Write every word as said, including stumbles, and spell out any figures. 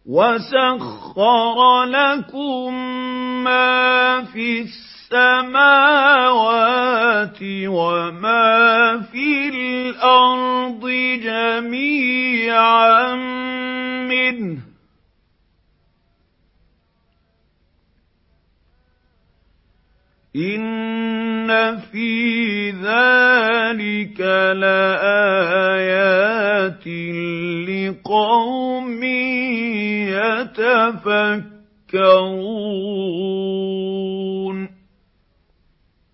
وَسَخَّرَ لَكُم مَّا فِي السَّمَاوَاتِ وَمَا فِي الْأَرْضِ جَمِيعًا مِّنْهُ ۚ إِنَّ فِي ذَلِكَ لَآيَاتٍ لِّقَوْمٍ يَتَفَكَّرُونَ